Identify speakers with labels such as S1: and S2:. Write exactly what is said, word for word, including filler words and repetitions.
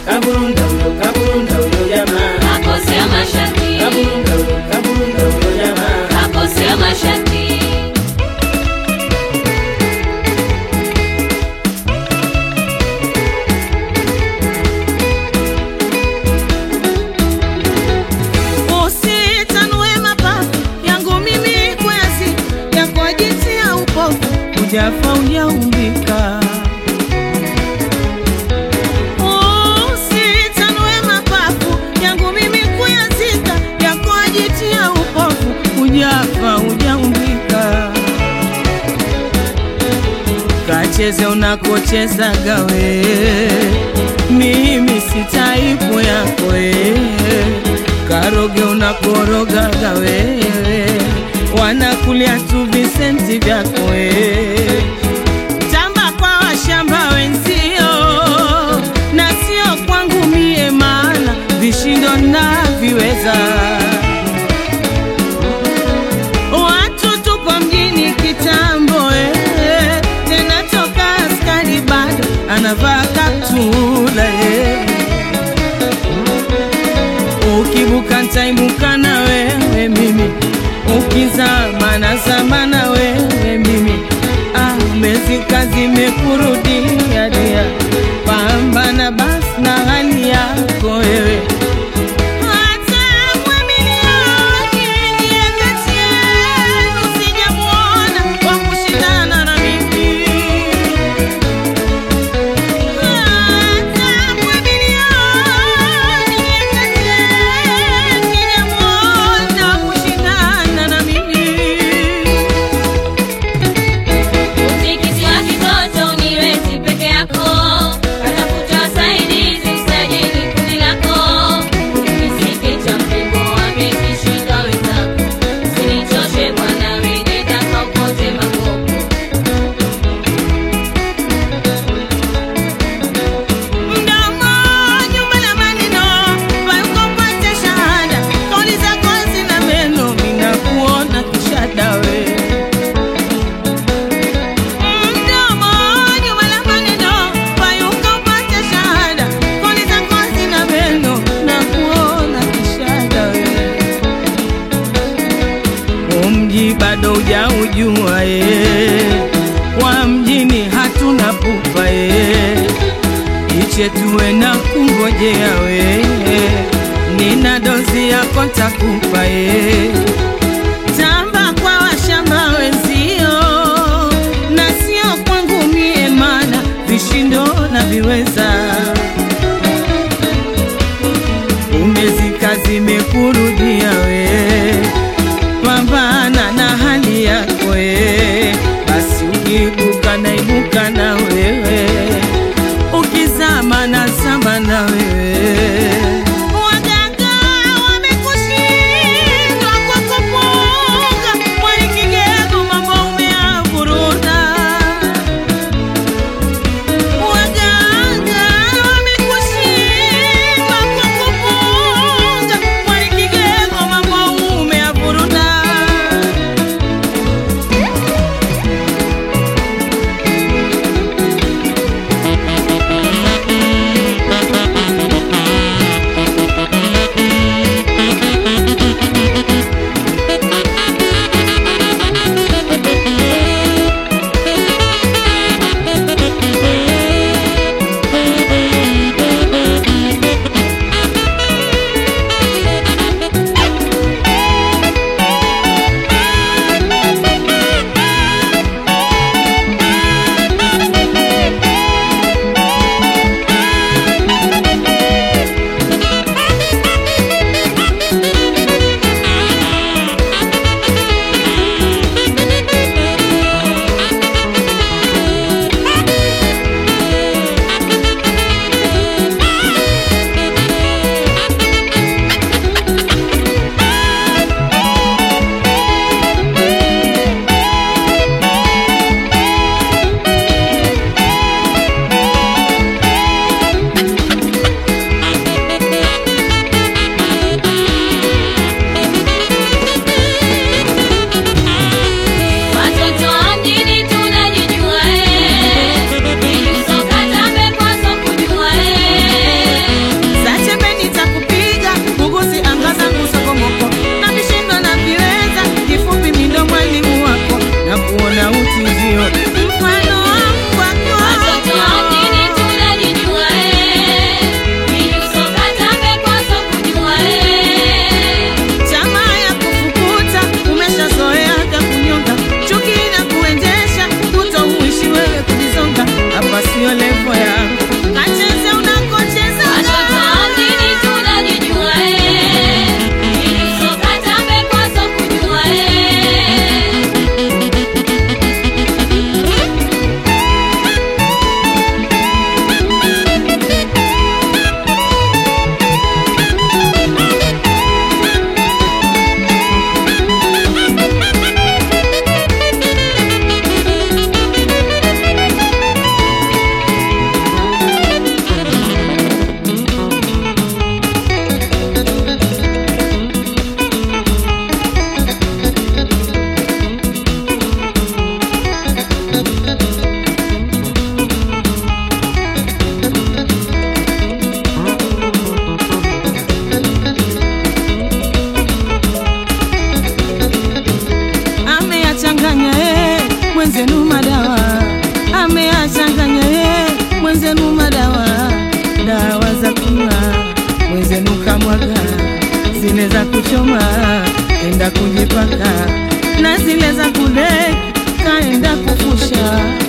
S1: kaburunda huyo, kaburunda huyo jamaa.
S2: Kakosea mashati.
S1: Kaburunda huyo, kaburunda huyo jamaa.
S2: Kakosea mashati.
S3: Ujafa ujaumbika, usitanue mapafu yangu mimi kuyazika, yako ajitia upofu. Ujafa ujaumbika, kacheze unakocheza gawe, mimi si taipu yako we. Karoge unakoroga gawe, wanakulia tu visenti vyako we. Tamba kwa washamba wenzio, na sio kwangu mie, maana vishindo na viweza. Watu tupo mjini kitambo eh, tena toka askari bado anavaa kaptula eh. Ukibuka ntaibuka na wewe mimi, ukizama na zama na wewe mimi. Ah, mezika zimekurudia dia, pambana basi na hali yako wewe. Bado hujaujua ye, kwa mjini hatuna pupa ye, iche tuwe na kungojea we. Nina dozi yako ntakupa ye. Tamba kwa washamba wenzio, na sio kwangu mie, maana vishindo na viweza. Umezika zimekurudia we, pambana na hali yako we. Basi ukibuka na ibuka na wewe, ukizama na zama na wewe. Waganga wamekushindwa kwa kupunga, mwali kigego mambo umeavuruda. Waganga wamekushindwa kwa kupunga, mwali kigego mambo zenu madawa, dawa za kunywa, mwenzenu kamwaga, zile za kuchoma enda kujipaka, na zile za kudeki kaenda kufusha.